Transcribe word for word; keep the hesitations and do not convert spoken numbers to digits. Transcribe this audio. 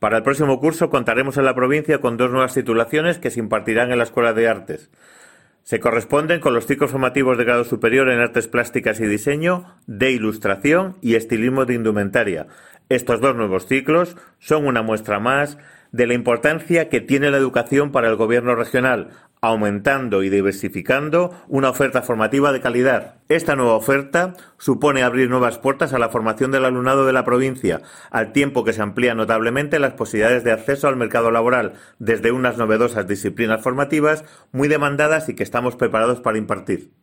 Para el próximo curso contaremos en la provincia con dos nuevas titulaciones que se impartirán en la Escuela de Artes. Se corresponden con los ciclos formativos de grado superior en Artes Plásticas y Diseño, de Ilustración y Estilismo de Indumentaria. Estos dos nuevos ciclos son una muestra más de la importancia que tiene la educación para el Gobierno regional, aumentando y diversificando una oferta formativa de calidad. Esta nueva oferta supone abrir nuevas puertas a la formación del alumnado de la provincia, al tiempo que se amplían notablemente las posibilidades de acceso al mercado laboral desde unas novedosas disciplinas formativas muy demandadas y que estamos preparados para impartir.